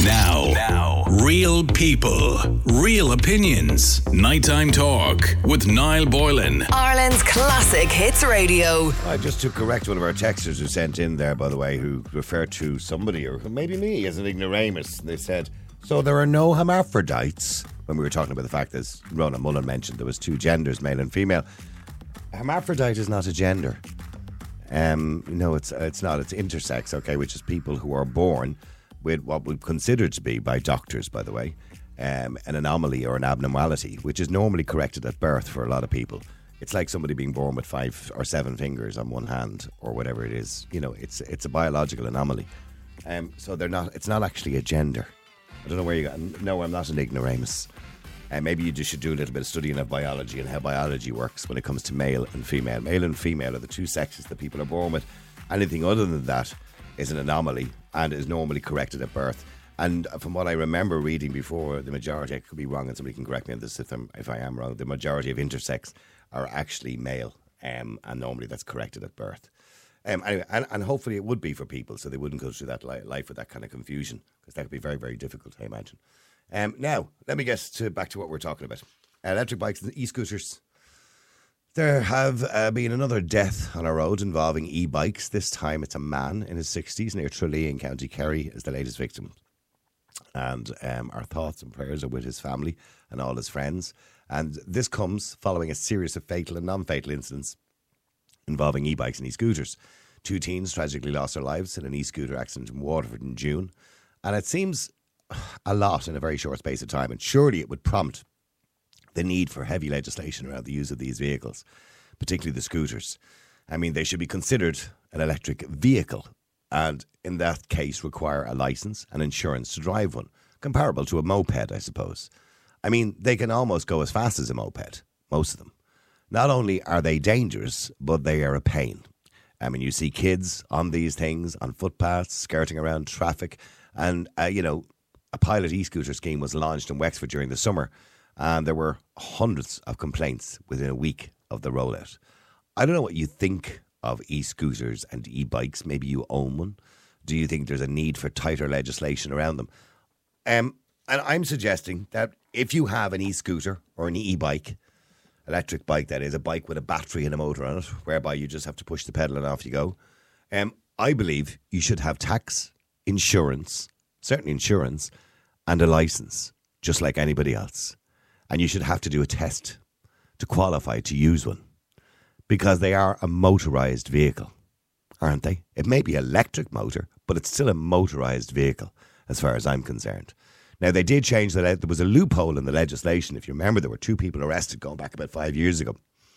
Now, real people, real opinions. Nighttime talk with Niall Boylan. Ireland's classic hits radio. Just to correct one of our texters who sent in there, by the way, who referred to somebody, or maybe me, as an ignoramus. They said, so there are no hermaphrodites, when we were talking about the fact, as Rona Mullen mentioned, there was two genders, male and female. Hermaphrodite is not a gender. No, it's not. It's intersex, okay, which is people who are born with what we consider to be, by doctors, by the way, an anomaly or an abnormality, which is normally corrected at birth for a lot of people. It's like somebody being born with 5 or 7 fingers on one hand, or whatever it is. You know, it's a biological anomaly. So they're not. It's not actually a gender. I don't know where you got. No, I'm not an ignoramus. Maybe you just should do a little bit of studying of biology and how biology works when it comes to male and female. Male and female are the two sexes that people are born with. Anything other than that is an anomaly and is normally corrected at birth. And from what I remember reading before, the majority, I could be wrong and somebody can correct me on this if I am wrong, the majority of intersex are actually male, and normally that's corrected at birth. Anyway, and hopefully it would be for people, so they wouldn't go through that life with that kind of confusion, because that could be very, very difficult, I imagine. Now, let me get back to what we're talking about. Electric bikes and e-scooters. There have been another death on a road involving e-bikes. This time it's a man in his 60s near Tralee in County Kerry as the latest victim. And our thoughts and prayers are with his family and all his friends. And this comes following a series of fatal and non-fatal incidents involving e-bikes and e-scooters. 2 teens tragically lost their lives in an e-scooter accident in Waterford in June. And it seems a lot in a very short space of time. And surely it would prompt the need for heavy legislation around the use of these vehicles, particularly the scooters. I mean, they should be considered an electric vehicle, and in that case require a licence and insurance to drive one, comparable to a moped, I suppose. I mean, they can almost go as fast as a moped, most of them. Not only are they dangerous, but they are a pain. I mean, you see kids on these things, on footpaths, skirting around traffic, and, a pilot e-scooter scheme was launched in Wexford during the summer, and there were hundreds of complaints within a week of the rollout. I don't know what you think of e-scooters and e-bikes. Maybe you own one. Do you think there's a need for tighter legislation around them? And I'm suggesting that if you have an e-scooter or an e-bike, electric bike that is, a bike with a battery and a motor on it, whereby you just have to push the pedal and off you go, I believe you should have tax, insurance, certainly insurance, and a licence, just like anybody else. And you should have to do a test to qualify to use one, because they are a motorised vehicle, aren't they? It may be electric motor, but it's still a motorised vehicle as far as I'm concerned. Now, they did change that. There was a loophole in the legislation. If you remember, there were 2 people arrested going back about 5 years ago.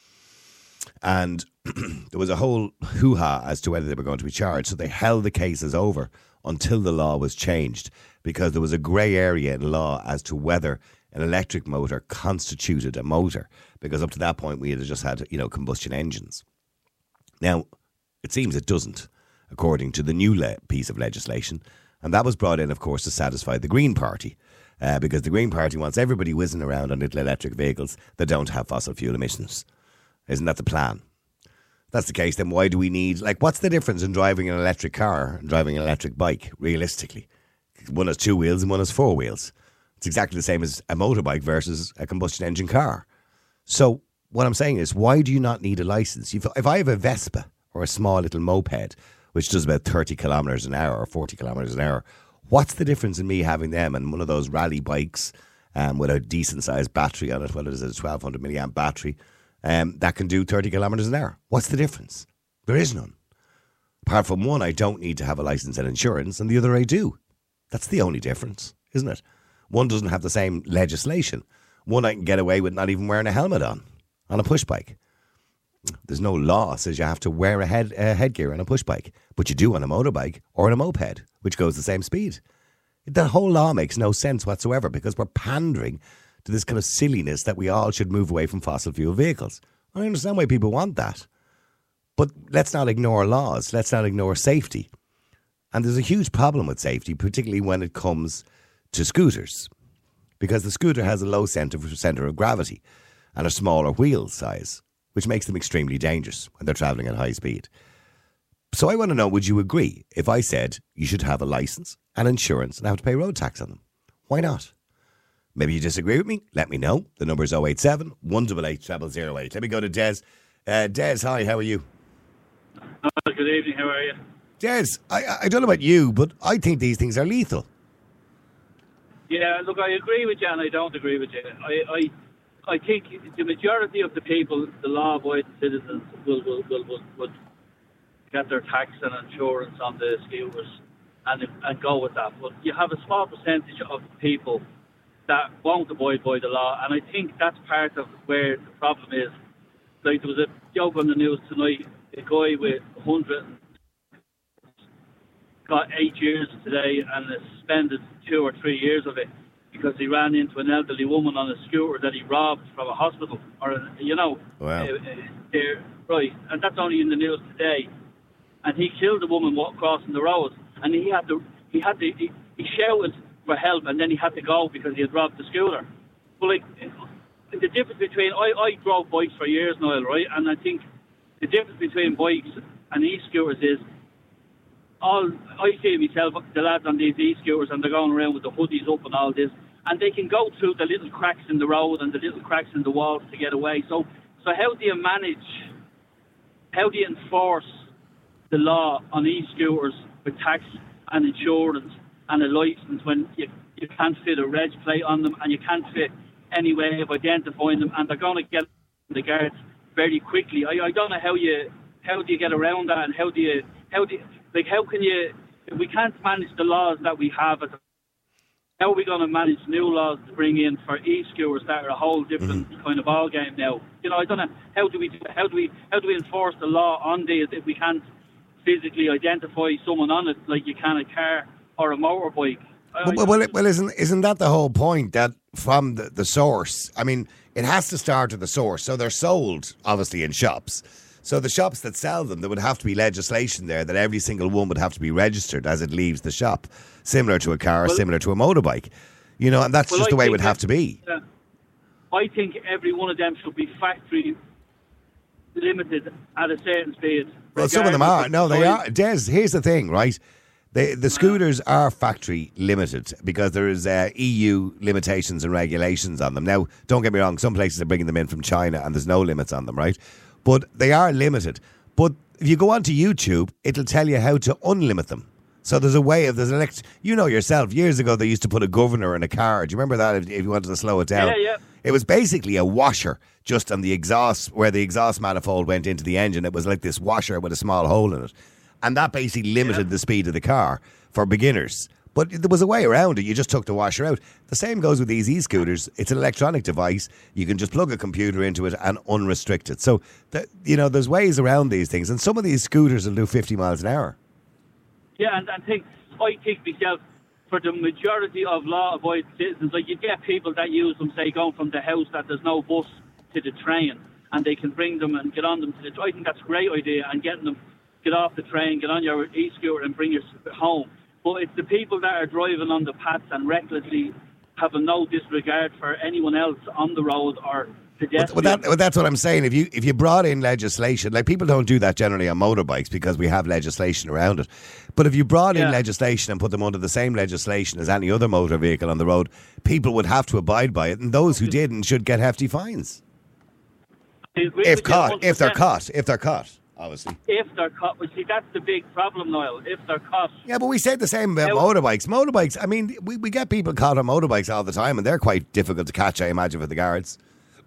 And there was a whole hoo-ha as to whether they were going to be charged. So they held the cases over until the law was changed, because there was a grey area in law as to whether an electric motor constituted a motor, because up to that point we had just had, combustion engines. Now, it seems it doesn't, according to the new piece of legislation, and that was brought in, of course, to satisfy the Green Party, because the Green Party wants everybody whizzing around on little electric vehicles that don't have fossil fuel emissions. Isn't that the plan? If that's the case, then why do we need, what's the difference in driving an electric car and driving an electric bike, realistically? One has 2 wheels and one has 4 wheels. It's exactly the same as a motorbike versus a combustion engine car. So what I'm saying is, why do you not need a licence? If I have a Vespa or a small little moped, which does about 30 kilometres an hour or 40 kilometres an hour, what's the difference in me having them and one of those rally bikes with a decent sized battery on it, whether it's a 1200 milliamp battery, that can do 30 kilometres an hour? What's the difference? There is none. Apart from one, I don't need to have a licence and insurance, and the other I do. That's the only difference, isn't it? One doesn't have the same legislation. One I can get away with not even wearing a helmet on a push bike. There's no law that says you have to wear a headgear on a push bike, but you do on a motorbike or on a moped, which goes the same speed. The whole law makes no sense whatsoever, because we're pandering to this kind of silliness that we all should move away from fossil fuel vehicles. I understand why people want that. But let's not ignore laws. Let's not ignore safety. And there's a huge problem with safety, particularly when it comes to scooters, because the scooter has a low centre of gravity and a smaller wheel size, which makes them extremely dangerous when they're travelling at high speed. So I want to know, would you agree if I said you should have a licence and insurance and have to pay road tax on them? Why not? Maybe you disagree with me. Let me know. The number is 087 188 0008. Let me go to Des. Des, hi, how are you? Good evening, how are you? Des, I don't know about you, but I think these things are lethal. Yeah, look, I agree with you and I don't agree with you. I think the majority of the people, the law-abiding citizens, will get their tax and insurance on the scooters and go with that. But you have a small percentage of people that won't abide by the law, and I think that's part of where the problem is. Like, there was a joke on the news tonight, a guy with 100 got 8 years today and has suspended 2 or 3 years of it because he ran into an elderly woman on a scooter that he robbed from a hospital, or Wow. Right, and that's only in the news today. And he killed a woman crossing the road, and he shouted for help, and then he had to go because he had robbed the scooter. But like, the difference between I drove bikes for years, Niall, right? And I think the difference between bikes and e-scooters is I see myself, the lads on these e-scooters, and they're going around with the hoodies up and all this, and they can go through the little cracks in the road and the little cracks in the walls to get away. So how do you enforce the law on e-scooters with tax and insurance and a licence when you can't fit a reg plate on them and you can't fit any way of identifying them, and they're going to get the guards very quickly? I don't know how do you get around that, and how can you, if we can't manage the laws that we have, how are we going to manage new laws to bring in for e-scooters that are a whole different kind of ball game now? I don't know, how do we enforce the law on these if we can't physically identify someone on it like you can a car or a motorbike? Well, isn't that the whole point, that from the source? I mean, it has to start at the source. So they're sold, obviously, in shops. So the shops that sell them, there would have to be legislation there that every single one would have to be registered as it leaves the shop, similar to a car, similar to a motorbike. And that's just the way it would have to be. I think every one of them should be factory limited at a certain speed. Well, some of them are. No, they are. Des, here's the thing, right? The scooters are factory limited because there is EU limitations and regulations on them. Now, don't get me wrong, some places are bringing them in from China and there's no limits on them, right? But they are limited. But if you go onto YouTube, it'll tell you how to unlimit them. So there's a way of, yourself, years ago they used to put a governor in a car. Do you remember that if you wanted to slow it down? Yeah. It was basically a washer just on the exhaust, where the exhaust manifold went into the engine. It was like this washer with a small hole in it. And that basically limited the speed of the car for beginners. But there was a way around it. You just took the washer out. The same goes with these e-scooters. It's an electronic device. You can just plug a computer into it and unrestrict it. So, there's ways around these things. And some of these scooters will do 50 miles an hour. Yeah, and I think myself, for the majority of law-abiding citizens, like, you get people that use them, say, going from the house that there's no bus to the train, and they can bring them and get on them to the train. I think that's a great idea, and getting them, get off the train, get on your e-scooter and bring you home. But it's the people that are driving on the paths and recklessly having no disregard for anyone else on the road or pedestrians. Well, that's what I'm saying. If you brought in legislation, like, people don't do that generally on motorbikes because we have legislation around it. But if you brought in legislation and put them under the same legislation as any other motor vehicle on the road, people would have to abide by it, and those who didn't should get hefty fines. If they're caught. Obviously. If they're caught. Well, see, that's the big problem, Niall. If they're caught. Yeah, but we said the same about motorbikes. Motorbikes, I mean, we get people caught on motorbikes all the time, and they're quite difficult to catch, I imagine, for the guards.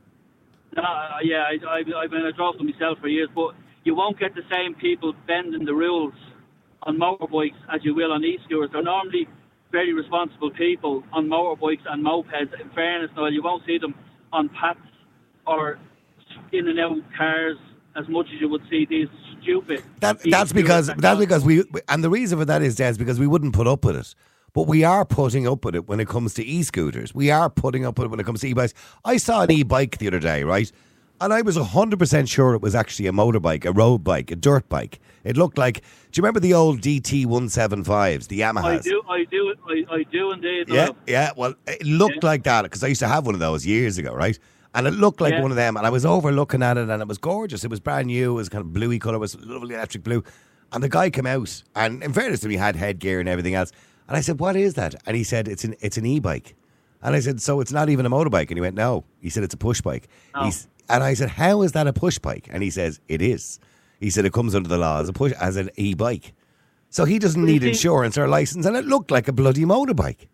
Yeah, I've been a driver myself for years, but you won't get the same people bending the rules on motorbikes as you will on e-scooters. They're normally very responsible people on motorbikes and mopeds. In fairness, Niall, you won't see them on paths or in and out cars as much as you would see these stupid. That's because we, and the reason for that is, Des, because we wouldn't put up with it. But we are putting up with it when it comes to e-scooters. We are putting up with it when it comes to e-bikes. I saw an e-bike the other day, right? And I was 100% sure it was actually a motorbike, a road bike, a dirt bike. It looked like, do you remember the old DT175s, the Yamahas? I do indeed. Yeah, well, it looked like that, because I used to have one of those years ago, right? And it looked like one of them, and I was overlooking at it, and it was gorgeous. It was brand new. It was kind of bluey colour. It was lovely electric blue. And the guy came out, and in fairness to him, he had headgear and everything else. And I said, what is that? And he said, it's an e-bike. And I said, so it's not even a motorbike? And he went, no. He said, it's a push bike. No. And I said, how is that a push bike? And he says, it is. He said, it comes under the law as an e-bike. So he doesn't need insurance or a license, and it looked like a bloody motorbike.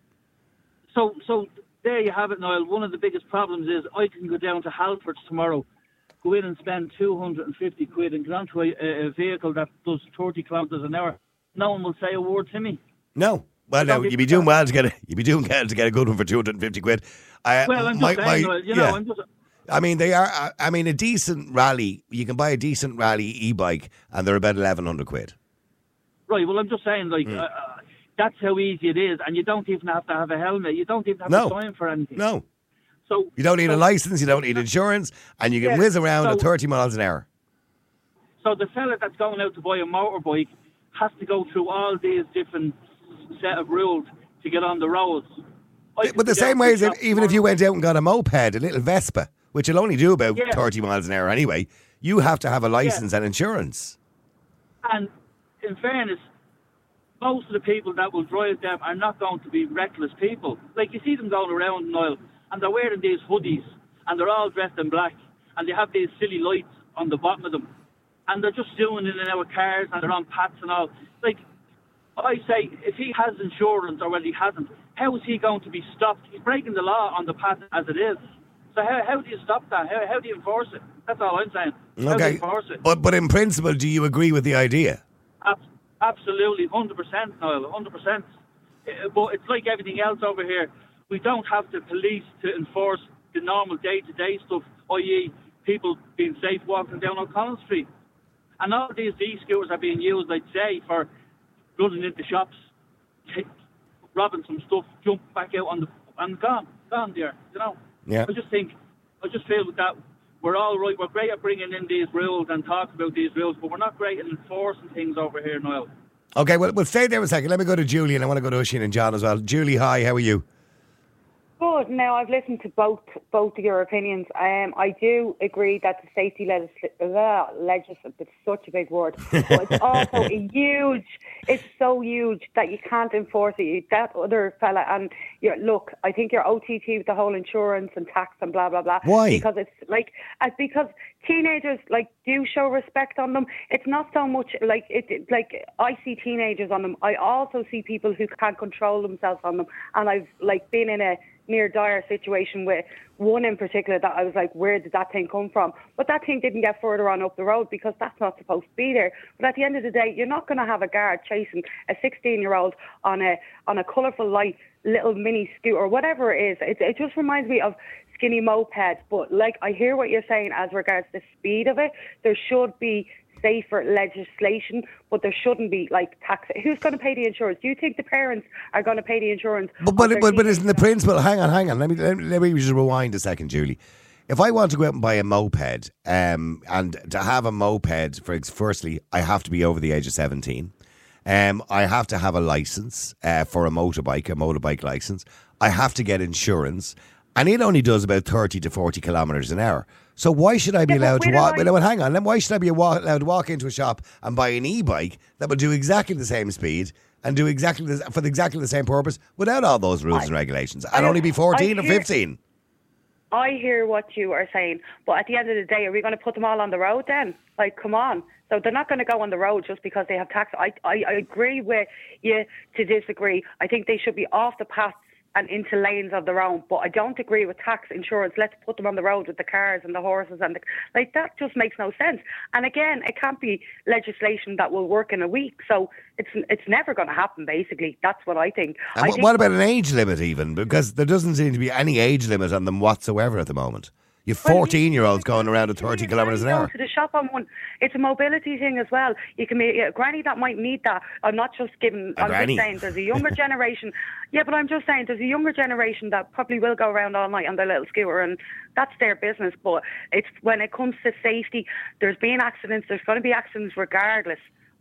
So there you have it, Niall. One of the biggest problems is I can go down to Halfords tomorrow, go in and spend 250 quid and get onto a vehicle that does 30 kilometres an hour. No one will say a word to me. No. Well, no, you'd be doing well to get a good one for 250 quid. Well, I'm just saying, I'm just... I mean, they are. I mean, a decent rally. You can buy a decent rally e-bike, and they're about 1,100 quid. Right. Well, I'm just saying, that's how easy it is, and you don't even have to have a helmet. You don't even have to sign for anything. No. So you don't need a license. You don't need insurance, and you can whiz around at 30 miles an hour. So the fella that's going out to buy a motorbike has to go through all these different set of rules to get on the roads. But the same way as even if you went out and got a moped, a little Vespa, which will only do about 30 miles an hour anyway, you have to have a license and insurance. And in fairness, most of the people that will drive them are not going to be reckless people. Like, you see them going around, Niall, and they're wearing these hoodies, and they're all dressed in black, and they have these silly lights on the bottom of them, and they're just zooming in and out of cars, and they're on pats and all. Like, I say, if he has insurance or whether he hasn't, how is he going to be stopped? He's breaking the law on the path as it is. So how do you stop that? How do you enforce it? That's all I'm saying. How do you enforce it? But in principle, do you agree with the idea? Absolutely, 100%, Niall, 100%. But it's like everything else over here. We don't have the police to enforce the normal day-to-day stuff, i.e. people being safe walking down O'Connell Street. And all of these e-scooters are being used, I'd say, for running into shops, robbing some stuff, jump back out and gone there, you know. Yeah. I just feel that we're all right. We're great at bringing in these rules and talking about these rules, but we're not great at enforcing things over here, Niall. Okay, well, we'll stay there a second. Let me go to Julie, and I want to go to Oisin and John as well. Julie, hi, how are you? Good. Now, I've listened to both of your opinions. I do agree that the safety legislation, it's such a big word, but it's also it's so huge that you can't enforce it. That other fella, and look, I think you're OTT with the whole insurance and tax and blah, blah, blah. Why? Because because teenagers, do show respect on them. It's not so much I see teenagers on them. I also see people who can't control themselves on them. And I've, been in a near dire situation with one in particular that I was like, where did that thing come from? But that thing didn't get further on up the road because that's not supposed to be there. But at the end of the day, you're not going to have a guard chasing a 16-year-old on a colourful light little mini scooter, whatever it is. It just reminds me of skinny mopeds. But I hear what you're saying as regards the speed of it. There should be safer legislation, but there shouldn't be tax. Who's going to pay the insurance? Do you think the parents are going to pay the insurance? But isn't the principle? Hang on. Let me just rewind a second, Julie. If I want to go out and buy a moped, and to have a moped, firstly, I have to be over the age of 17. I have to have a license for a motorbike license. I have to get insurance, and it only does about 30 to 40 kilometres an hour. So why should I be allowed to walk? Well, hang on. Then why should I be allowed to walk into a shop and buy an e-bike that will do exactly the same speed and do exactly the same purpose without all those rules and regulations, and only be 14 or 15? I hear what you are saying, but at the end of the day, are we going to put them all on the road then? Come on. So they're not going to go on the road just because they have tax. I agree with you to disagree. I think they should be off the paths and into lanes of their own, but I don't agree with tax, insurance. Let's put them on the road with the cars and the horses and that just makes no sense. And again, it can't be legislation that will work in a week, so it's never going to happen. Basically, that's what I think. What about an age limit even? Because there doesn't seem to be any age limit on them whatsoever at the moment. You've 14-year-olds going around at 30 kilometres an hour. To the shop on one. It's a mobility thing as well. You can be a granny that might need that. I'm not just giving. I'm just saying there's a younger generation. Yeah, but I'm just saying there's a younger generation that probably will go around all night on their little scooter, and that's their business. But it's when it comes to safety, there's been accidents. There's going to be accidents regardless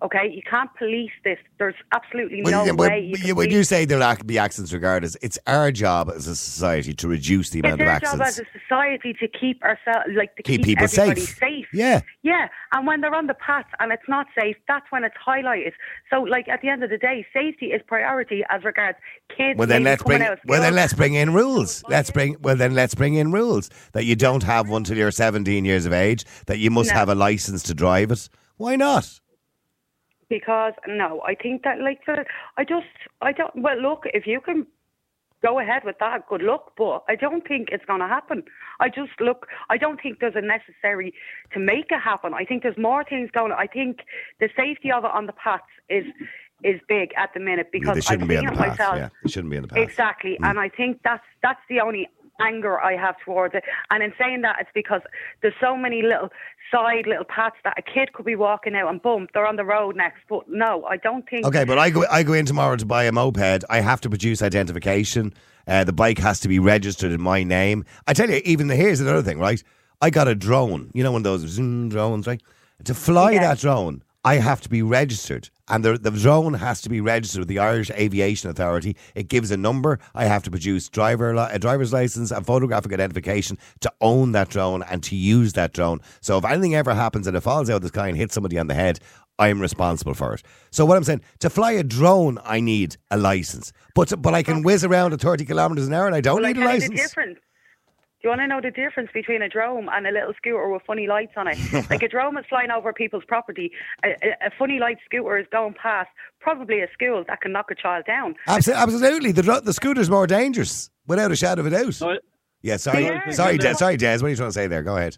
Okay, you can't police this. There's absolutely no way. When you say there'll be accidents regardless, it's our job as a society to reduce the amount of accidents. It's our job as a society to keep ourselves, to keep people everybody safe. Yeah. And when they're on the paths and it's not safe, that's when it's highlighted. So, at the end of the day, safety is priority as regards kids. Well, then let's bring in rules. Let's bring in rules that you don't have one till you're 17 years of age. That you must have a license to drive it. Why not? Because, I think that, well, look, if you can go ahead with that, good luck, but I don't think it's going to happen. I don't think there's a necessary to make it happen. I think there's more things going on. I think the safety of it on the paths is big at the minute because I've seen it myself. Yeah, it shouldn't be on the path. Exactly, and I think that's the only anger I have towards it. And in saying that, it's because there's so many little paths that a kid could be walking out and boom, they're on the road next. But no, I don't think. Okay, but I go in tomorrow to buy a moped. I have to produce identification. The bike has to be registered in my name. I tell you, here's another thing, right? I got a drone. You know, one of those zoom drones, right? To fly that drone, I have to be registered. And the drone has to be registered with the Irish Aviation Authority. It gives a number. I have to produce a driver's license and photographic identification to own that drone and to use that drone. So if anything ever happens and it falls out of the sky and hits somebody on the head, I'm responsible for it. So what I'm saying, to fly a drone, I need a license. But I can whiz around at 30 kilometres an hour and I don't need a license. Do you want to know the difference between a drone and a little scooter with funny lights on it? A drone is flying over people's property. A funny light scooter is going past probably a school that can knock a child down. Absolutely. The scooter's more dangerous, without a shadow of a doubt. Sorry, Sorry, Des. What are you trying to say there? Go ahead.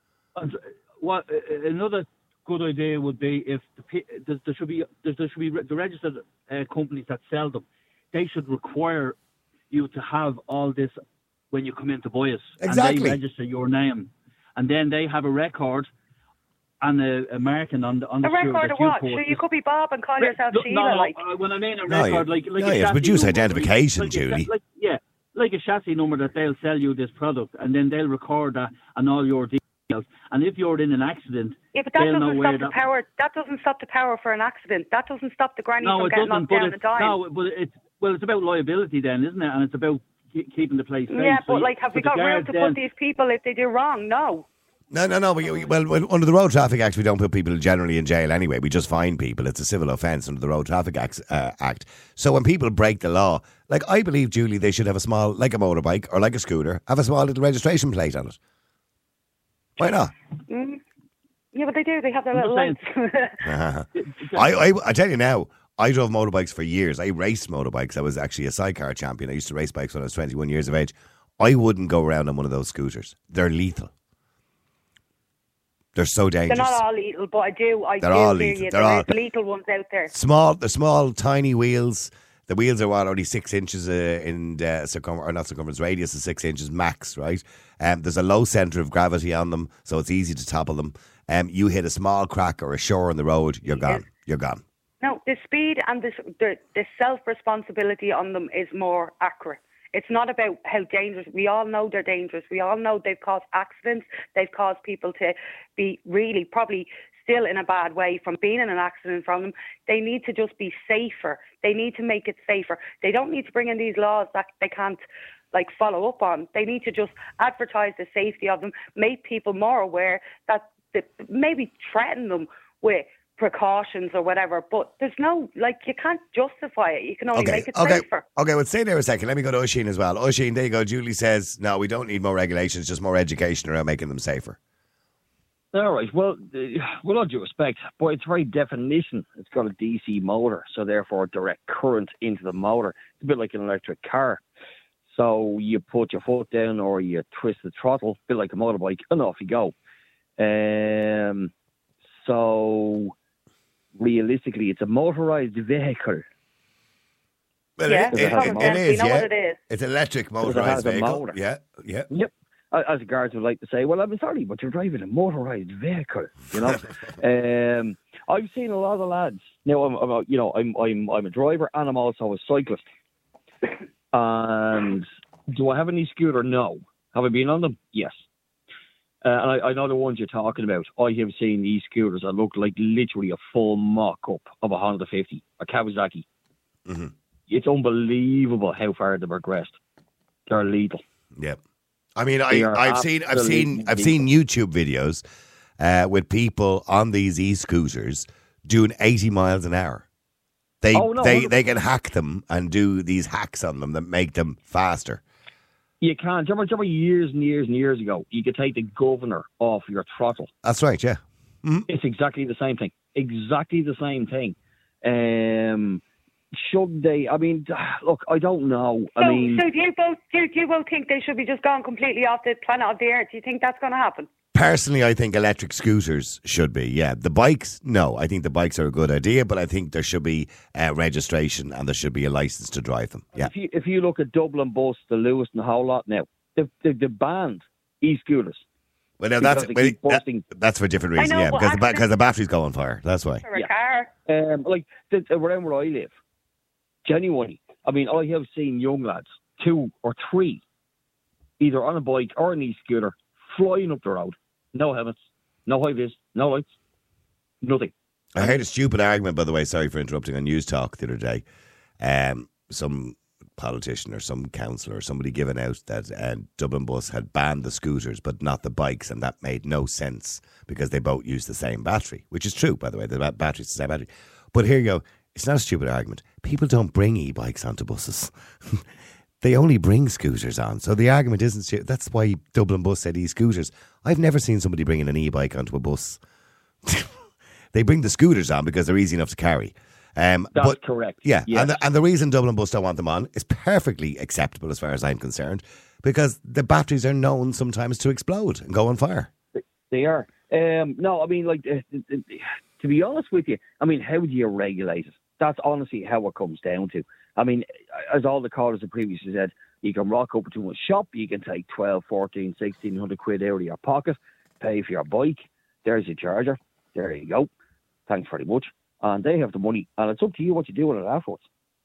Another good idea would be if there should be the registered companies that sell them. They should require you to have all this when you come in to buy it. Exactly. And they register your name. And then they have a record and a marking on the a record of what? So you could be Bob and call yourself Sheila. When I mean a record, produce identification, Julie. Like a chassis number that they'll sell you this product, and then they'll record that and all your details. And if you're in an accident, but that doesn't stop the power. That doesn't stop the power for an accident. That doesn't stop the granny from getting knocked down and dying. No, but it's about liability then, isn't it? And it's about keeping the place safe. Yeah, but have we got room to put these people if they do wrong? No. No. Well, under the Road Traffic Act, we don't put people generally in jail anyway. We just fine people. It's a civil offence under the Road Traffic Act. So when people break the law, I believe, Julie, they should have a small, like a motorbike or like a scooter, have a small little registration plate on it. Why not? Yeah, but they do. They have their little lights. I tell you now, I drove motorbikes for years. I raced motorbikes. I was actually a sidecar champion. I used to race bikes when I was 21 years of age. I wouldn't go around on one of those scooters. They're lethal. They're so dangerous. They're not all lethal, but I do all hear lethal. you. There's lethal ones out there. They're small, tiny wheels. The wheels are only 6 inches in radius is 6 inches max, right? There's a low centre of gravity on them, so it's easy to topple them. You hit a small crack or a shore in the road, you're gone. You're gone. No, the speed and the self-responsibility on them is more accurate. It's not about how dangerous. We all know they're dangerous. We all know they've caused accidents. They've caused people to be really probably still in a bad way from being in an accident from them. They need to just be safer. They need to make it safer. They don't need to bring in these laws that they can't follow up on. They need to just advertise the safety of them, make people more aware that maybe threaten them with precautions or whatever, but there's no, you can't justify it. You can only make it safer. Okay, well, stay there a second. Let me go to Oisin as well. Oisin, there you go. Julie says, no, we don't need more regulations, just more education around making them safer. All right, well, with all due respect, by its very definition, it's got a DC motor, so therefore direct current into the motor. It's a bit like an electric car. So you put your foot down or you twist the throttle, a bit like a motorbike, and off you go. So realistically, it's a motorised vehicle. Well, yeah, it is. We know what it is. It's an electric motorised vehicle. Motor. Yeah. Yep. As the guards would like to say, well, I'm sorry, but you're driving a motorised vehicle. I've seen a lot of lads. Now, I'm a driver and I'm also a cyclist. And do I have any scooter? No. Have I been on them? Yes. And I know the ones you're talking about. I have seen these scooters that look like literally a full mock-up of a Honda 50, a Kawasaki. Mm-hmm. It's unbelievable how far they've progressed. They're lethal. Yeah. I mean, They are I've seen absolutely YouTube videos with people on these e-scooters doing 80 miles an hour. They can hack them and do these hacks on them that make them faster. You can. Do you remember years and years and years ago, you could take the governor off your throttle? That's right, yeah. Mm-hmm. It's exactly the same thing. Exactly the same thing. Should they? I mean, look, I don't know. So do you both think they should be just gone completely off the planet of the Earth? Do you think that's going to happen? Personally, I think electric scooters should be, yeah. The bikes, no. I think the bikes are a good idea, but I think there should be registration and there should be a licence to drive them. Yeah. If you look at Dublin Bus, the Lewis and the whole lot now, they've banned e-scooters. Well, now that's for different reasons, yeah. Because the batteries go on fire. That's why. For a car. Around where I live, genuinely, I mean, I have seen young lads, 2 or 3, either on a bike or an e-scooter, flying up the road. No helmets, no high-vis, no lights, nothing. I heard a stupid argument, by the way, sorry for interrupting, on News Talk the other day. Some politician or some councillor or somebody giving out that Dublin Bus had banned the scooters but not the bikes, and that made no sense because they both use the same battery, which is true, by the way. The battery's the same battery. But here you go. It's not a stupid argument. People don't bring e-bikes onto buses. They only bring scooters on. So the argument isn't stupid. That's why Dublin Bus said e-scooters. I've never seen somebody bringing an e-bike onto a bus. They bring the scooters on because they're easy enough to carry. That's correct. Yeah, yes. And the reason Dublin Bus don't want them on is perfectly acceptable as far as I'm concerned, because the batteries are known sometimes to explode and go on fire. They are. No, I mean, like, to be honest with you, I mean, how do you regulate it? That's honestly how it comes down to. I mean, as all the callers have previously said, you can rock up to a shop, you can take 12, 14, 1,600 quid out of your pocket, pay for your bike, there's your charger, there you go, thanks very much, and they have the money, and it's up to you what you do with it afterwards.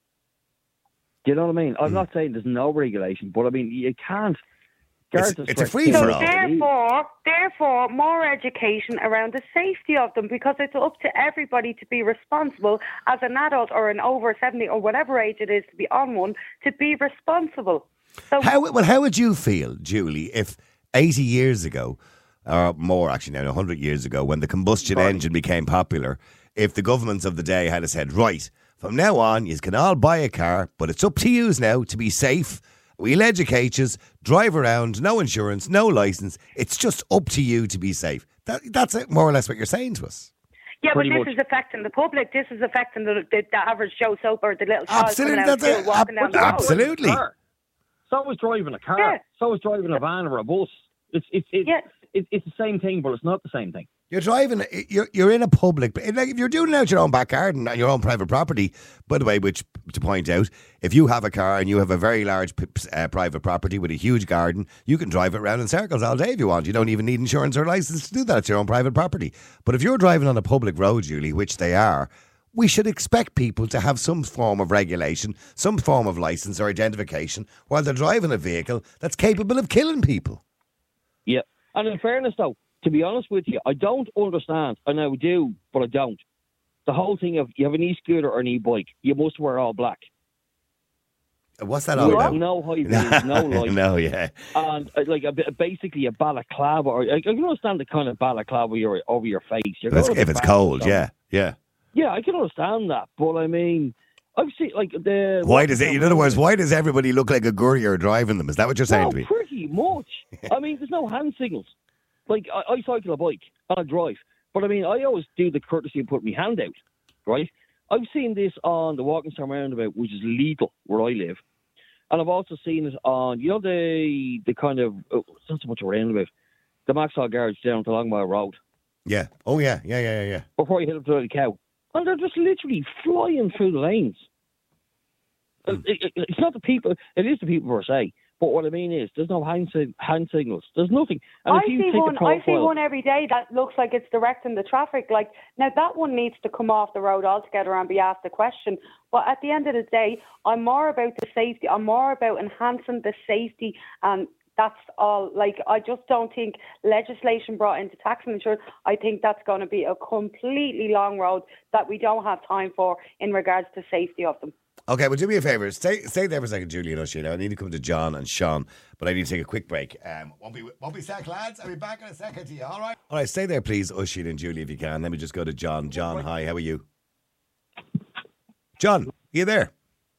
Do you know what I mean? I'm not saying there's no regulation, but I mean, you can't. It's a free-for-all. Therefore, more education around the safety of them, because it's up to everybody to be responsible as an adult or an over 70 or whatever age it is to be on one, to be responsible. So how would you feel, Julie, if 80 years ago, or more actually now, 100 years ago, when the combustion engine became popular, if the governments of the day had said, right, from now on, you can all buy a car, but it's up to you now to be safe. We'll educate you, drive around, no insurance, no licence. It's just up to you to be safe. That's more or less what you're saying to us. Yeah, but this is affecting the public. This is affecting the average Joe Soap or the little child coming out of school, walking down the road. Absolutely. So is driving a car. Yeah. So is driving a van or a bus. It's the same thing, but it's not the same thing. You're driving, you're in a public, like if you're doing it out your own back garden on your own private property, by the way, which, to point out, if you have a car and you have a very large private property with a huge garden, you can drive it around in circles all day if you want. You don't even need insurance or license to do that. It's your own private property. But if you're driving on a public road, Julie, which they are, we should expect people to have some form of regulation, some form of license or identification while they're driving a vehicle that's capable of killing people. Yeah. And in fairness, though, to be honest with you, I don't understand, and I do, but I don't. The whole thing of you have an e-scooter or an e-bike, you must wear all black. What's that all about? No high-vis, no light. No, yeah. And basically a balaclava, or I can understand the kind of balaclava over your face. If it's cold, yeah. Yeah, I can understand that, but I mean, I've seen like the. Why does it? In other words, why does everybody look like a courier driving them? Is that what you're saying to me? Pretty much. I mean, there's no hand signals. Like, I cycle a bike and I drive. But, I mean, I always do the courtesy of putting my hand out, right? I've seen this on the Walkinston roundabout, which is lethal where I live. And I've also seen it on, you know, the kind of, it's not so much a roundabout, the Maxwell Garage down to Longmire Road. Yeah. Oh, yeah. Before you hit up to the cow. And they're just literally flying through the lanes. It's not the people, it is the people per se. But what I mean is, there's no hand signals. There's nothing. And I see one every day that looks like it's directing the traffic. Like, now that one needs to come off the road altogether and be asked a question. But at the end of the day, I'm more about the safety. I'm more about enhancing the safety and That's all. Like, I just don't think legislation brought into tax and insurance, I think that's going to be a completely long road that we don't have time for in regards to safety of them. Okay, well, do me a favour. Stay there for a second, Julie and Oisin. I need to come to John and Sean, but I need to take a quick break. Won't be sec, lads. I'll be back in a second to you, all right? All right, stay there, please, Oisin and Julie, if you can. Let me just go to John. John, hi, how are you? John, are you there?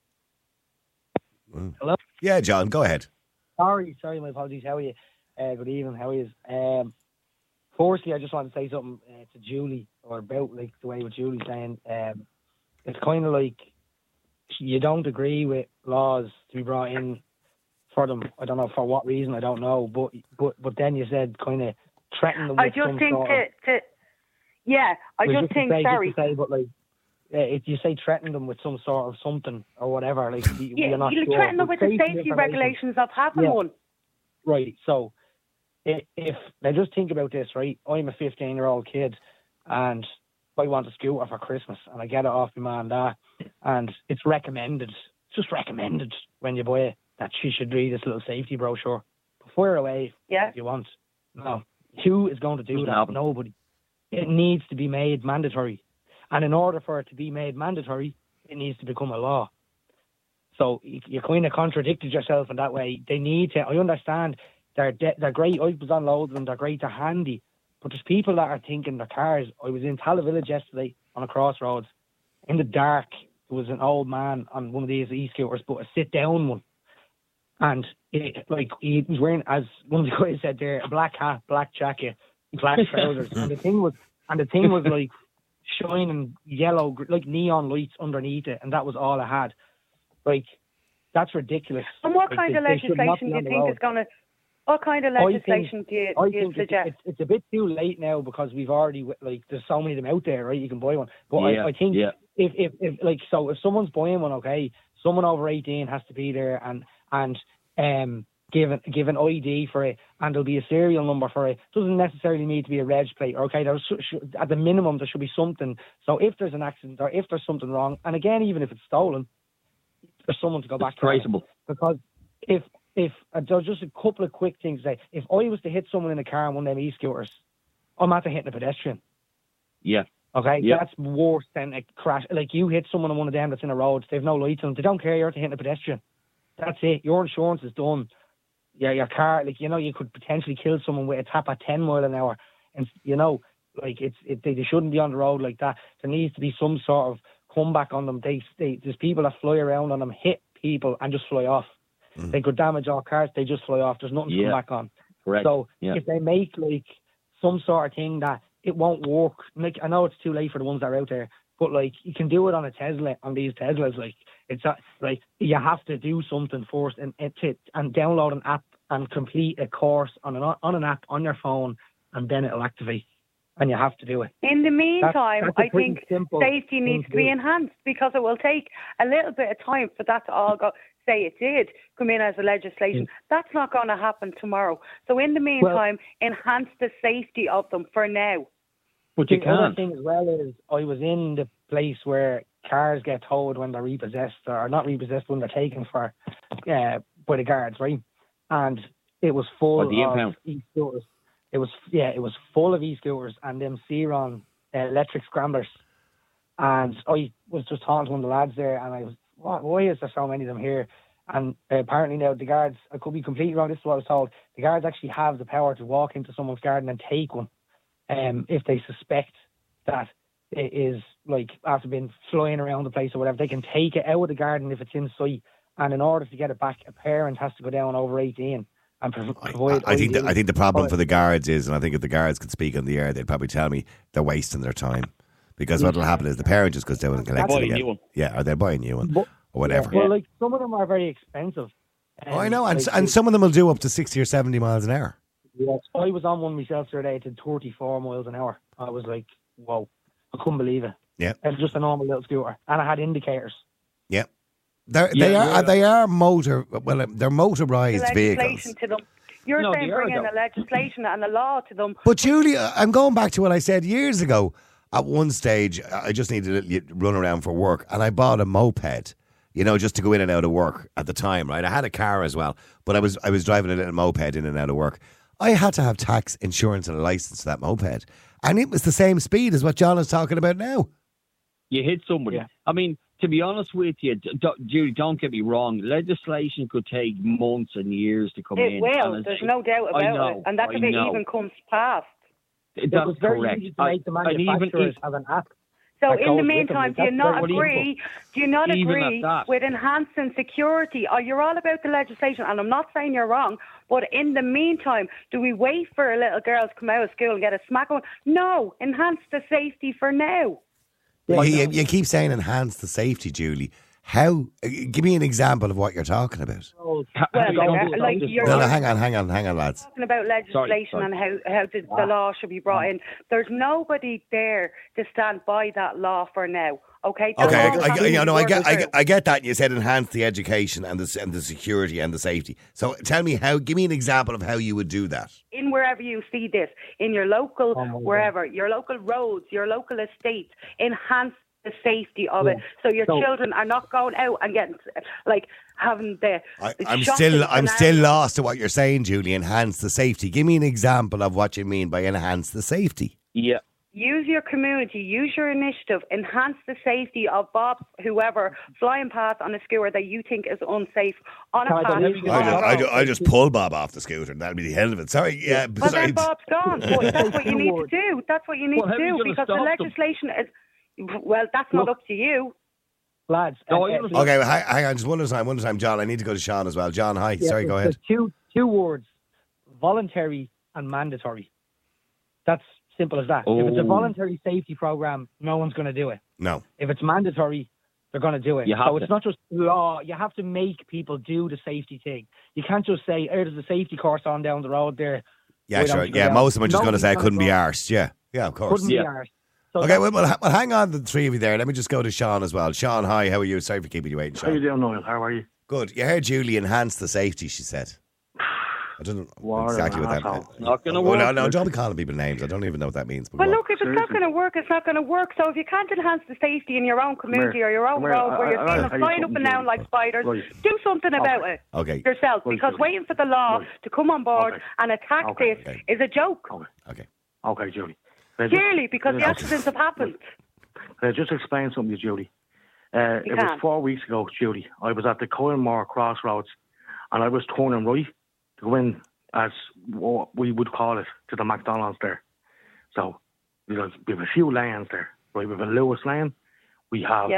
Hello? Yeah, John, go ahead. Sorry, my apologies. How are you? Good evening, how are you? Firstly, I just want to say something to Julie, or about like the way what Julie's saying. It's kind of like you don't agree with laws to be brought in for them. I don't know for what reason, I don't know. But then you said kind of threaten them with I just think if you say threaten them with some sort of something or whatever, like you're not you sure. threaten them with the safety regulations of having one. Right. So if now just think about this, right? I'm a 15-year-old kid, and I want a scooter for Christmas, and I get it off my mum and dad, and it's recommended. It's just recommended when you buy it that she should read this little safety brochure. Fire away if you want. No, who is going to do that? Nobody. It needs to be made mandatory. And in order for it to be made mandatory, it needs to become a law. So you kind of contradicted yourself in that way. They need to. I understand they're great. I was on loads of them. They're great. They're handy. But there's people that are thinking their cars. I was in Talavillage yesterday on a crossroads. In the dark, there was an old man on one of these e-scooters, but a sit-down one. And he was wearing, as one of the guys said there, a black hat, black jacket, black trousers. and the thing was like shining yellow, like neon lights underneath it, and that was all it had. Like, that's ridiculous. And what kind of legislation do you think is going to... What kind of legislation do you suggest? It's a bit too late now because we've already, like, there's so many of them out there, right? You can buy one. But I think if someone's buying one, okay, someone over 18 has to be there and give an ID for it, and there'll be a serial number for it. Doesn't necessarily need to be a reg plate. Okay, at the minimum there should be something. So if there's an accident or if there's something wrong, and again, even if it's stolen, there's someone to go back to. Traceable. Because if there's just a couple of quick things to say. If I was to hit someone in a car on one of them e-scooters, I'm after hitting a pedestrian. Yeah. Okay, yeah. That's worse than a crash. Like, you hit someone on one of them that's in a road, they've no lights on them, they don't care you're hitting a pedestrian. That's it. Your insurance is done. Yeah, your car, like, you could potentially kill someone with a tap at 10 mile an hour, and they shouldn't be on the road like that. There needs to be some sort of comeback on them. There's people that fly around on them, hit people, and just fly off. They could damage all cars, they just fly off. There's nothing to come back on. Correct. So if they make like some sort of thing that it won't work, like, I know it's too late for the ones that are out there, but like, you can do it on a Tesla, on these Teslas. Like, it's like, you have to do something first and download an app and complete a course on an app on your phone, and then it'll activate. And you have to do it. In the meantime, that's I think safety needs to be enhanced, because it will take a little bit of time for that to all go. Say it did come in as a legislation. That's not going to happen tomorrow. So in the meantime, enhance the safety of them for now. But the other thing as well is, I was in the place where cars get towed when they're repossessed, or not repossessed, when they're taken for by the guards, right? And it was full of e-scooters. It was full of e-scooters and them Ceron electric scramblers. And I was just talking to one of the lads there, and I was, why is there so many of them here? And apparently now the guards, I could be completely wrong, this is what I was told, the guards actually have the power to walk into someone's garden and take one if they suspect that it is, like, after being flying around the place or whatever. They can take it out of the garden if it's in sight, and in order to get it back, a parent has to go down over 18 and provide. I think the problem for the guards is, and I think if the guards could speak on the air, they'd probably tell me they're wasting their time, because what will happen is the parent just goes down and collects it again. Yeah, or they'll buy a new one, or whatever. Well, like, some of them are very expensive. I know, and some of them will do up to 60 or 70 miles an hour. Yes, I was on one myself the other day. It did 34 miles an hour. I was like, whoa, I couldn't believe it. Yeah, it was just a normal little scooter, and I had indicators. Yeah, they are motorized vehicles. To them. You're saying bring in a legislation and a law to them. But Julie, I'm going back to what I said years ago. At one stage, I just needed to run around for work, and I bought a moped. you know, just to go in and out of work at the time, right? I had a car as well, but I was driving a little moped in and out of work. I had to have tax, insurance and a licence for that moped. And it was the same speed as what John is talking about now. You hit somebody. Yeah. I mean, to be honest with you, Judy, don't get me wrong. Legislation could take months and years to come in. It will. There's no doubt about it. And that's if it even comes past. That's it's very correct. easy to make the manufacturers have an app. So that in the goes with them. meantime, do you not agree? Do you not Even agree at that. with enhancing security? Or you're all about the legislation, and I'm not saying you're wrong. But in the meantime, do we wait for a little girl to come out of school and get a smack on? No, enhance the safety for now. Well, you keep saying enhance the safety, Julie. How? Give me an example of what you're talking about. Well, you're No, hang on, lads. talking about legislation and how the law should be brought in. There's nobody there to stand by that law for now. Okay. I get that. You said enhance the education and the security and the safety. So tell me give me an example of how you would do that. In wherever you see this, in your local, wherever, your local roads, your local estates, enhance the safety of it, so your children are not going out and getting having the. I'm still lost to what you're saying, Julie. Enhance the safety. Give me an example of what you mean by enhance the safety. Yeah. Use your community, use your initiative, enhance the safety of Bob, whoever, flying past on a scooter that you think is unsafe on a path. I just pull Bob off the scooter and that'll be the end of it. Sorry, yeah. But then Bob's gone. But that's what you need to do. That's what you need to do because the legislation is. Well, that's not up to you. Lads. Okay, well, hang on, just one at a time. John, I need to go to Sean as well. John, hi. Sorry, go ahead. There's two words, voluntary and mandatory. That's simple as that. If it's a voluntary safety program, no one's going to do it. No. If it's mandatory, they're going to do it. It's not just law. You have to make people do the safety thing. You can't just say, there's a safety course on down the road there. Yeah, sure. Yeah, most of them are just going to say I couldn't be arsed. Yeah, of course. Couldn't be arsed. So okay, well, hang on, the three of you there. Let me just go to Sean as well. Sean, hi, how are you? Sorry for keeping you waiting, Sean. How you doing, Noel? How are you? Good. You heard Julie enhance the safety, she said. I don't know exactly what that meant. Not going to work. No, don't be calling people names. I don't even know what that means. Well, look, if it's not going to work, it's not going to work. So if you can't enhance the safety in your own community or your own road where you're seeing them flying up and down like spiders, do something about it yourself. Because waiting for the law to come on board and attack this is a joke. Okay, Julie. Clearly, because the accidents have happened. Can I just explain something to Julie? It was 4 weeks ago, Julie. I was at the Coilmore Crossroads and I was turning right to go in, as what we would call it, to the McDonald's there. So we have a few lanes there. Right, we have a Lewis lane. We have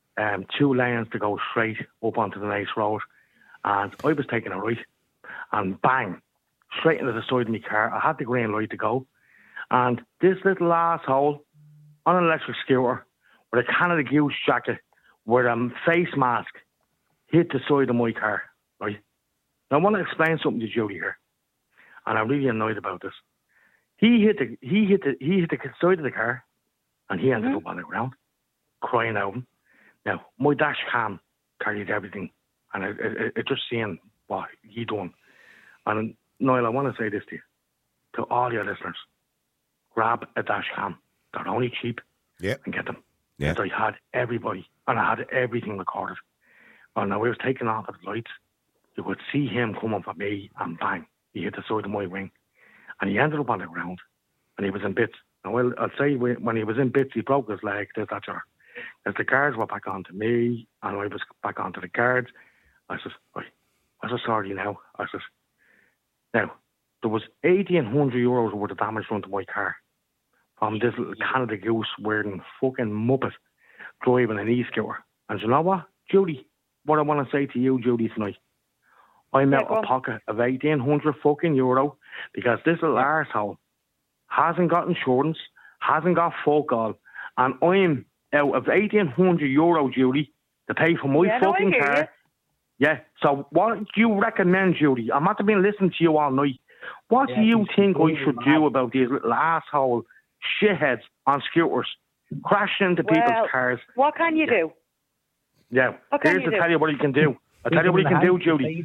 2 lanes to go straight up onto the next road. And I was taking a right and bang, straight into the side of my car. I had the green light to go. And this little asshole on an electric scooter with a Canada Goose jacket with a face mask hit the side of my car, right? Now, I want to explain something to Julie here, and I'm really annoyed about this. He hit the side of the car, and he ended up on the ground, crying out. Now, my dash cam carried everything, and it just seeing what he done. And Niall, I want to say this to you, to all your listeners. Grab a dash cam. They're only cheap. And get them. Yeah. So I had everybody, and I had everything recorded. And now I was taking off at the lights. You could see him come up at me, and bang, he hit the side of my wing. And he ended up on the ground, and he was in bits. Now, I'll say when he was in bits, he broke his leg, that's sure. As the guards were back onto me, and I was back onto the guards, I said, I'm so sorry now. I said, now, there was €1,800 worth of damage done to my car from this little Canada Goose wearing fucking muppet driving an e-scooter. And you know what, Judy? What I want to say to you, Judy, tonight, I'm out of pocket of €1,800 fucking euro because this little arsehole hasn't got insurance, hasn't got fuck all, and I'm out of €1,800, Judy, to pay for my fucking car. Yeah, so what do you recommend, Judy? I'm not been listening to you all night. What do you think I should do about these little asshole shitheads on scooters crashing into people's cars? What can you do? Yeah, here's to tell you what you can do. I tell you what you can do, Judy.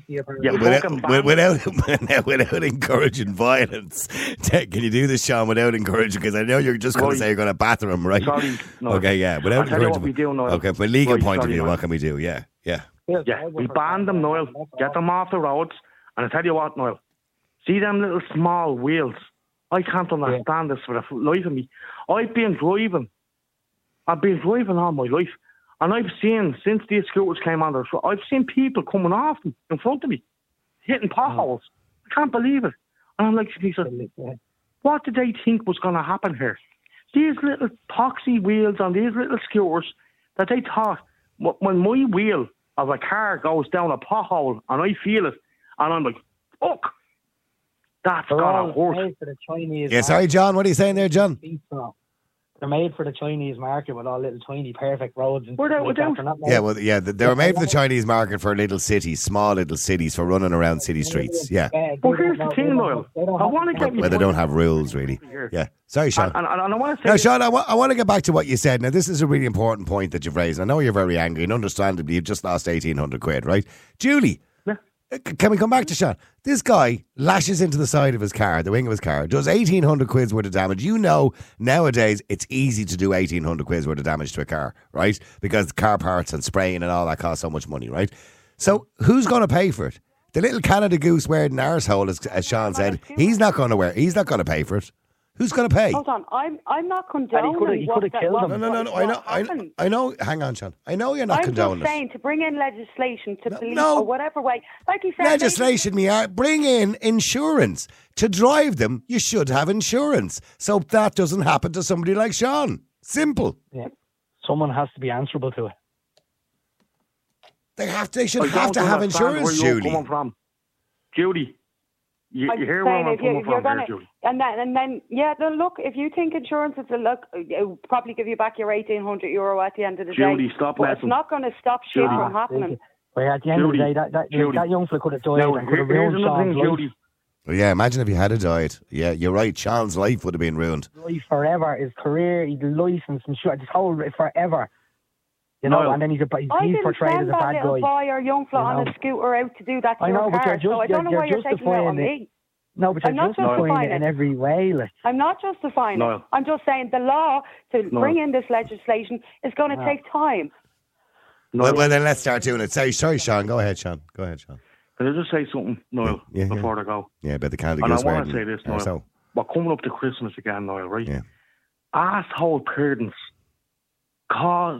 Without encouraging violence. Can you do this, Sean, without encouraging? Because I know you're just going to say you're going to batter him, right? Sorry, no. Okay, yeah. Without I'll tell you what we do, Noel. Okay, from a legal point of view, Noel. what can we do? Yeah. We ban them, Noel. Get them off the roads. And I tell you what, Noel. See them little small wheels? I can't understand this for the life of me. I've been driving all my life. And I've seen, since these scooters came on, I've seen people coming off them in front of me, hitting potholes. I can't believe it. And I'm like, what did they think was going to happen here? These little poxy wheels on these little scooters that they thought, when my wheel of a car goes down a pothole and I feel it, and I'm like, fuck, that's got to hurt. Yeah, sorry, John, what are you saying there, John? They're made for the Chinese market with all little tiny perfect roads. And they were made for the Chinese market for little cities, small little cities, for running around city streets. Yeah. But here's the thing, Noel. I want to get where they don't have rules, really. Yeah. Sorry, Sean. And I want to say... Now, Sean, I want to get back to what you said. Now, this is a really important point that you've raised. I know you're very angry, and understandably, you've just lost 1,800 quid, right? Julie, can we come back to Sean? This guy lashes into the side of his car, the wing of his car, does 1,800 quid's worth of damage. You know, nowadays, it's easy to do 1,800 quid's worth of damage to a car, right? Because car parts and spraying and all that costs so much money, right? So, who's going to pay for it? The little Canada Goose wearing an arsehole, as Sean said, he's not going to pay for it. Who's going to pay? Hold on, I'm not condoning. He could have killed him. No. I know. Hang on, Sean. I know you're not condoning. I'm just saying to bring in legislation to police or whatever way, like you said. Legislation, bring in insurance to drive them. You should have insurance, so that doesn't happen to somebody like Sean. Simple. Yeah. Someone has to be answerable to it. They should have to have insurance, Judy. Where you're coming from, Judy. You hear where I'm coming from here, Judy. And then, look, if you think insurance is it'll probably give you back your €1,800 at the end of the day. Judy, stop messing. It's not going to stop shit from happening. Well, at the end of the day, that young fella could have died and could have ruined Sean's life. Well, yeah, imagine if he had died. Yeah, you're right. Sean's life would have been ruined. Life forever, his career, his license, and his whole forever. You know, and then he's portrayed as a bad guy. I didn't send that little boy or young fella on a scooter out to do that to your car, so I don't know why you're taking it on me. No, but you're justifying it in every way. I'm not justifying it. I'm just saying the law to bring in this legislation is going to take time. Well, then let's start doing it. Sorry, Sean. Go ahead, Sean. Can I just say something, Noel, before I go? Yeah, but the Canada Goose. And I want to say this, Noel. We're coming up to Christmas again, Noel, right? Yeah. Asshole parents, cause,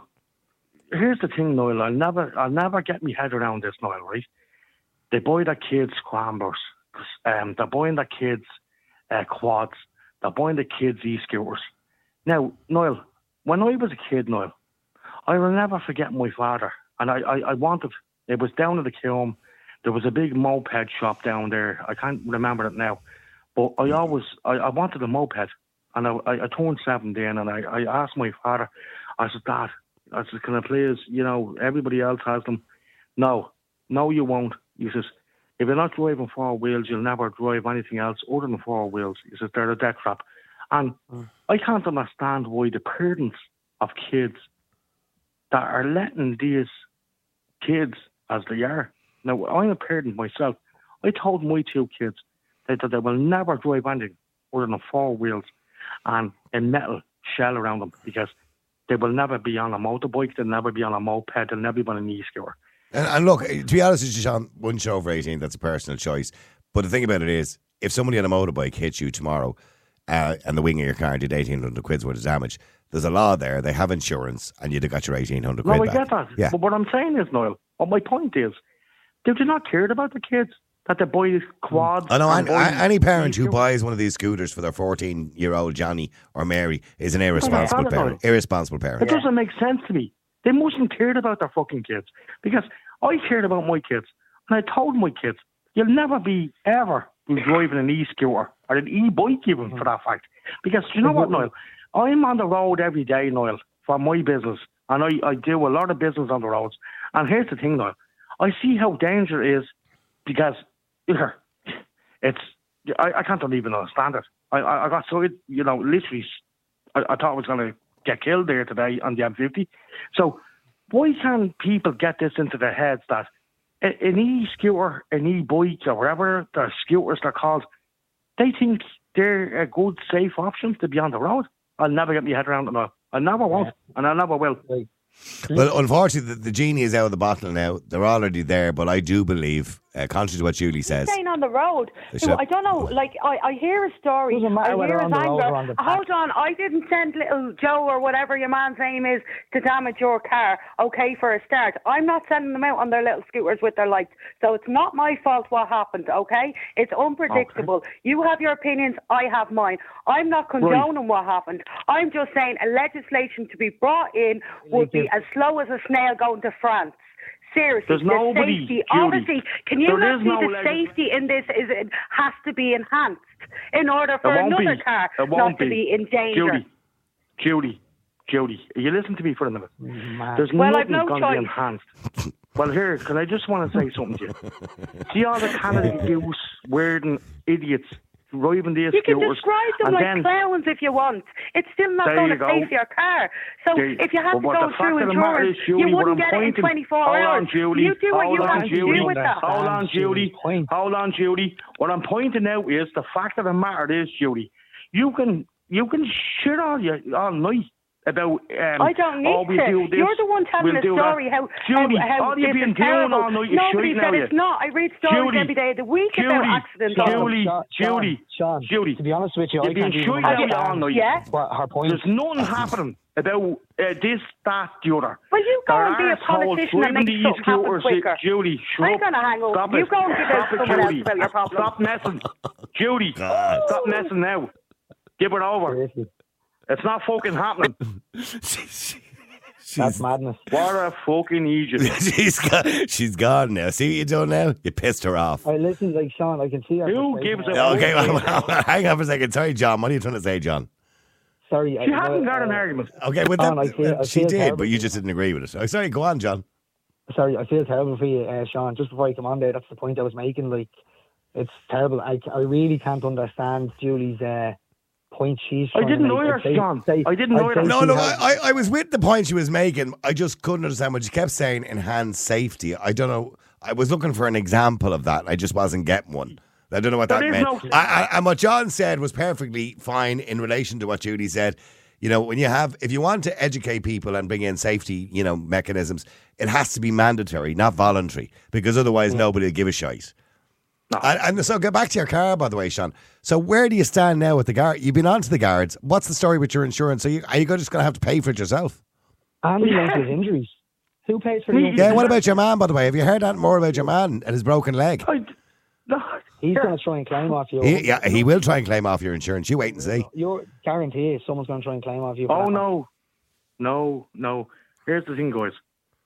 here's the thing, Noel. I'll never get my head around this, Noel, right? They buy their kids scramblers. They're buying their kids quads. They're buying the kids e-scooters. Now, Noel, when I was a kid, Noel, I will never forget my father. And I wanted, it was down at the Kiln. There was a big moped shop down there. I can't remember it now. But I wanted a moped. And I turned 17 and I asked my father, I said, Dad, can I please, everybody else has them. No, you won't. He says, if you're not driving four wheels, you'll never drive anything else other than four wheels. He says, they're a death trap. And I can't understand why the parents of kids that are letting these kids as they are. Now, I'm a parent myself. I told my two kids that they will never drive anything other than four wheels and a metal shell around them because they will never be on a motorbike, they'll never be on a moped, they'll never be on an e-scooter. And look, to be honest with you, Sean, once you're over 18, that's a personal choice. But the thing about it is, if somebody on a motorbike hits you tomorrow and the wing of your car did 1,800 quid's worth of damage, there's a law there, they have insurance, and you'd have got your 1,800 quid back. No, I get that. Yeah. But what I'm saying is, Noel, what my point is, they do not care about the kids that they buy quads. I know, any parent who buys one of these scooters for their 14-year-old Johnny or Mary is an irresponsible parent. Irresponsible parent. It doesn't make sense to me. They mustn't care about their fucking kids. Because I cared about my kids. And I told my kids, you'll never be ever driving an e-scooter or an e-bike even for that fact. Because you know what, Noel? I'm on the road every day, Noel, for my business. And I do a lot of business on the roads. And here's the thing, Noel. I see how dangerous it is because it's... I can't even understand it. I got so, literally, I thought I was going to get killed there today on the M50. So why can't people get this into their heads that an e-scooter, an e-bike, or whatever the scooters they're called, they think they're a good, safe option to be on the road. I'll never get my head around it. I never won't, and I never will. Well, unfortunately, the genie is out of the bottle now. They're already there, but I do believe, contrary to what Julie says, staying on the road. I don't know. Like I hear a story. I hear his anger. Hold on, I didn't send little Joe or whatever your man's name is to damage your car. Okay, for a start, I'm not sending them out on their little scooters with their lights. So it's not my fault what happened. Okay, it's unpredictable. Okay. You have your opinions. I have mine. I'm not condoning what happened. I'm just saying a legislation to be brought in would be as slow as a snail going to France. Seriously, there's nobody, safety. Judy, obviously, can you not see the safety in this it has to be enhanced in order for another car not to be in danger? Judy, you listen to me for a minute. There's nothing going to be enhanced. Well, here, can I just want to say something to you? See all the Canada Goose wearing idiots driving these you scooters. You can describe them like clowns if you want. It's still not going to save your car. So if you have to go through insurance, you wouldn't get it in 24 hours. You do what you want to do with that. Hold on, Judy. What I'm pointing out is the fact of the matter is, Judy, you can shit all night about I don't need to. You're the one telling the story how all you've been doing all night is nobody said it's not. I read stories every day of the week about accidents. Judy, to be honest with you, you've been shooting all night. Yeah. Her point. There's nothing happening about this, that, the other. Well, you go and be a politician and make something happen quicker. Judy, I'm going to hang up. You go and give it to someone else about your problem. Stop messing. Judy, stop messing now. Give it over. It's not fucking happening. That's madness. What a fucking idiot. She's gone now. See what you done now? You pissed her off. Listen, like Sean, I can see her. Who gives a Okay, hang on for a second. Sorry, John. What are you trying to say, John? Sorry. She hasn't got an argument. Okay, with that, she did, but you just didn't agree with it. Oh, sorry, go on, John. Sorry, I feel terrible for you, Sean. Just before I come on there, that's the point I was making. Like, it's terrible. I really can't understand Julie's point she's trying I didn't to know make. her, John. I didn't know her. No, I was with the point she was making. I just couldn't understand what she kept saying, enhanced safety. I don't know. I was looking for an example of that. I just wasn't getting one. I don't know what that meant. And what John said was perfectly fine in relation to what Judy said. You know, if you want to educate people and bring in safety, mechanisms, it has to be mandatory, not voluntary, because otherwise nobody will give a shite. No. And so get back to your car, by the way, Sean. So where do you stand now with the guard? You've been on to the guards. What's the story with your insurance? So are you just going to have to pay for it yourself? Ambulance injuries. Who pays for the Yeah, what about your man, by the way? Have you heard that more about your man and his broken leg? He's going to try and claim off you. He will try and claim off your insurance. You wait and see. Your guarantee is someone's going to try and claim off you. Oh, no. Here's the thing, guys.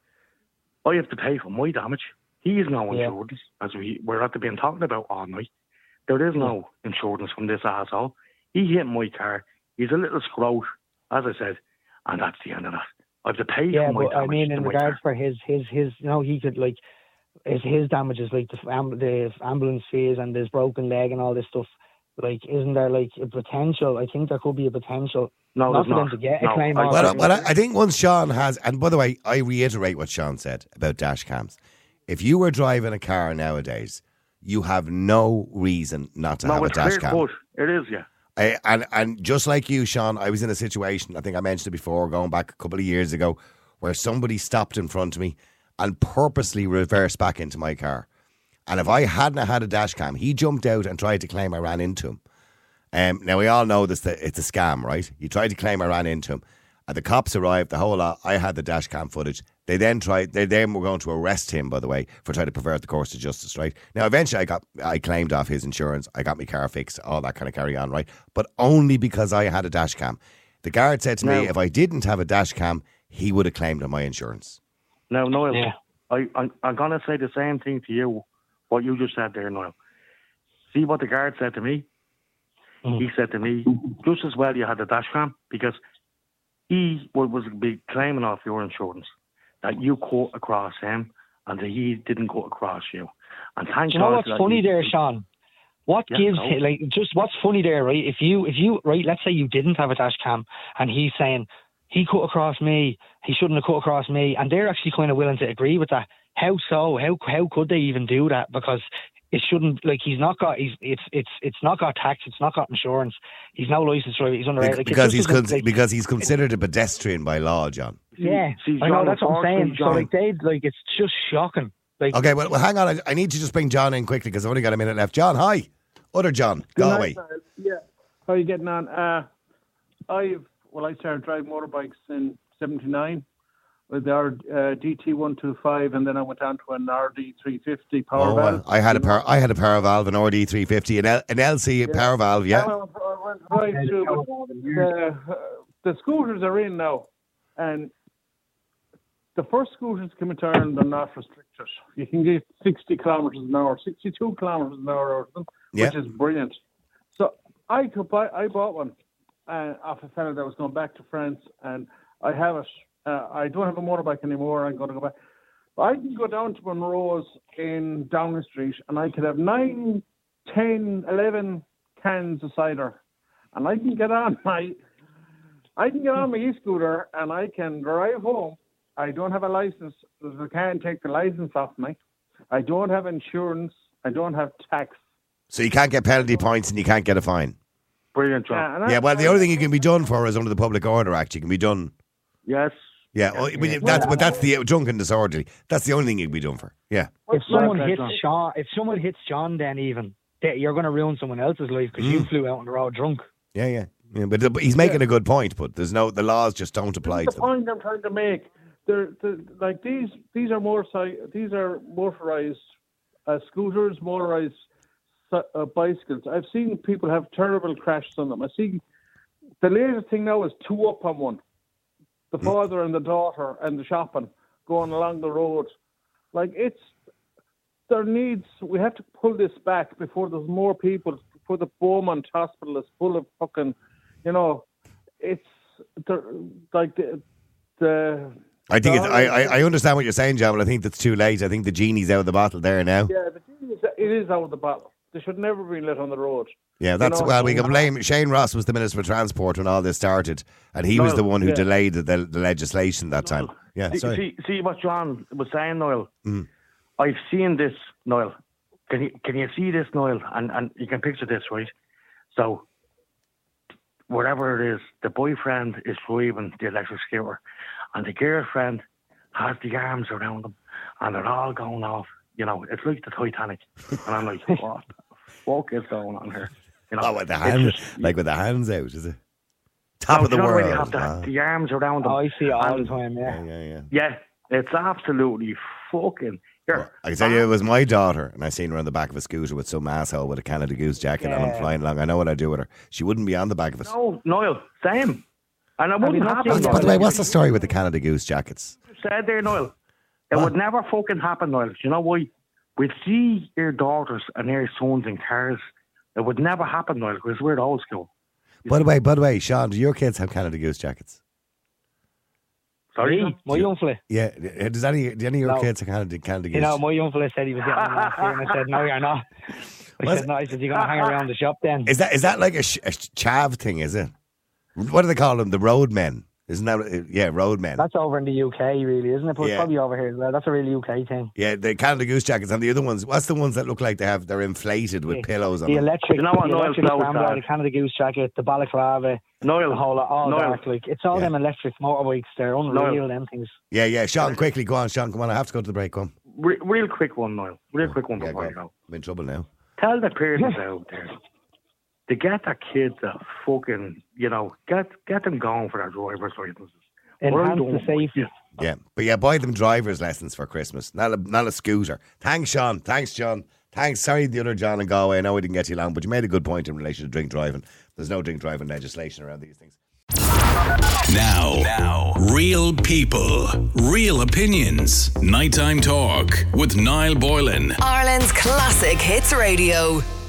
I have to pay for my damage. He is no insurance, as we're at the being talking about all night. There is no insurance from this asshole. He hit my car. He's a little scrote, as I said, and that's the end of that. I have to pay for my damage. I mean, in regards for his, he could his damages, like the ambulance fees and his broken leg and all this stuff. Like, isn't there like a potential? I think there could be a potential. No, for them to get a claim. I think once Sean has, and by the way, I reiterate what Sean said about dash cams. If you were driving a car nowadays, you have no reason not to have a dash cam. It is, yeah. And just like you, Sean, I was in a situation, I think I mentioned it before, going back a couple of years ago, where somebody stopped in front of me and purposely reversed back into my car. And if I hadn't had a dash cam, he jumped out and tried to claim I ran into him. Now, we all know this, that it's a scam, right? He tried to claim I ran into him. And the cops arrived, the whole lot. I had the dash cam footage. They then were going to arrest him, by the way, for trying to pervert the course of justice, right? Now, eventually I claimed off his insurance. I got my car fixed, all that kind of carry on, right? But only because I had a dash cam. The guard said to me, if I didn't have a dash cam, he would have claimed on my insurance. Now, Noel, I'm going to say the same thing to you, what you just said there, Noel. See what the guard said to me? He said to me, just as well you had the dash cam, because he was claiming off your insurance that you cut across him and that he didn't cut across you. And thank you know what's funny there, Sean? What gives what's funny there, right? If you right, let's say you didn't have a dash cam and he's saying he cut across me, he shouldn't have cut across me, and they're actually kind of willing to agree with that. how so? How could they even do that? Because it shouldn't, like, it's not got tax, it's not got insurance, he's no licensed driver, he's underage. Like, because he's considered a pedestrian by law, John. Yeah, I know, that's what I'm saying. John. So, like, it's just shocking. Like, okay, well, hang on. I need to just bring John in quickly because I've only got a minute left. John, hi. Other John, Galway. Yeah, how are you getting on? I started driving motorbikes in '79 with our DT125, and then I went on to an RD350 power valve. I had a power valve, an RD350, an LC power valve. Yeah. I went right through, but the scooters are in now, and the first scooters come into Ireland are not restricted. You can get 60 kilometres an hour, 62 kilometres an hour, which is brilliant. So I bought one off a fella that was going back to France, and I have it. I don't have a motorbike anymore. I'm going to go back. I can go down to Monroe's in Downing Street, and I could have 9, 10, 11 cans of cider, and I can get on my e-scooter, and I can drive home. I don't have a license. They can't take the license off me. I don't have insurance. I don't have tax. So you can't get penalty points and you can't get a fine. Brilliant, John. Yeah, well, the only thing you can be done for is under the Public Order Act. You can be done. Yes. Yeah, that's the drunk and disorderly. That's the only thing you can be done for. Yeah. If someone hits John, then even you're going to ruin someone else's life because you flew out on the road drunk. Yeah. But he's making a good point. But the laws just don't apply to them. The point I'm trying to make. Like these are motorized scooters, motorized bicycles. I've seen people have terrible crashes on them. I see the latest thing now is 2 up on one. The father and the daughter and the shopping going along the road. Like we have to pull this back before there's more people, before the Beaumont Hospital is full of fucking, it's like the I think I understand what you're saying, John, but I think that's too late. I think the genie's out of the bottle there now. Yeah, it is out of the bottle. They should never be let on the road. Yeah, we can blame Shane Ross was the Minister for Transport when all this started, and he was the one who delayed the legislation that time. Yeah, sorry. See what John was saying, Niall. I've seen this, Niall. Can you see this, Niall? And you can picture this, right? So, whatever it is, the boyfriend is driving the electric scooter, and the girlfriend has the arms around them, and they're all going off. It's like the Titanic. And I'm like, what the fuck is going on here? With the hands, with the hands out, is it? Top of the world. Really have the arms around them. I see it all the time, Yeah, it's absolutely fucking... I can tell you, it was my daughter, and I seen her on the back of a scooter with some asshole with a Canada Goose jacket on and flying along. I know what I'd do with her. She wouldn't be on the back of it. No, Niall, same. And I wouldn't happen. By the way, what's the story with the Canada Goose jackets? You said there, Niall. It would never fucking happen, Niall. Do you know why? We'd see your daughters and your sons in cars. It would never happen, Niall, because we're old school. By the way, Sean, do your kids have Canada Goose jackets? Sorry? My young fella. Yeah. Do any of your kids have Canada Goose? My young fella said he was getting them last year, and I said, no, you're not. I said, no. I said, you're going to hang around the shop then. Is that like a chav thing, is it? What do they call them? The roadmen. Isn't that, roadmen? That's over in the UK, really, isn't it? But it's probably over here as well. That's a really UK thing. Yeah, the Canada Goose jackets and the other ones. What's the ones that look like they're inflated with pillows on them? The electric scrambler, the Canada Goose jacket, the balaclava, Niall, the whole all dark. Like, it's all them electric motorbikes. They're unreal, them things. Yeah. Sean, quickly, go on, Sean. Come on, I have to go to the break. Come. Real quick one, Niall. Real quick one before you go. I'm in trouble now. Tell the parents out there to get their kids a fucking, get them going for their driver's licenses. Enhance the safety. Yeah, buy them driver's lessons for Christmas, not a scooter. Thanks, Sean. Thanks. Sorry, the other John in Galway. I know we didn't get you along, but you made a good point in relation to drink driving. There's no drink driving legislation around these things. Now, real people, real opinions. Nighttime Talk with Niall Boylan. Ireland's Classic Hits Radio.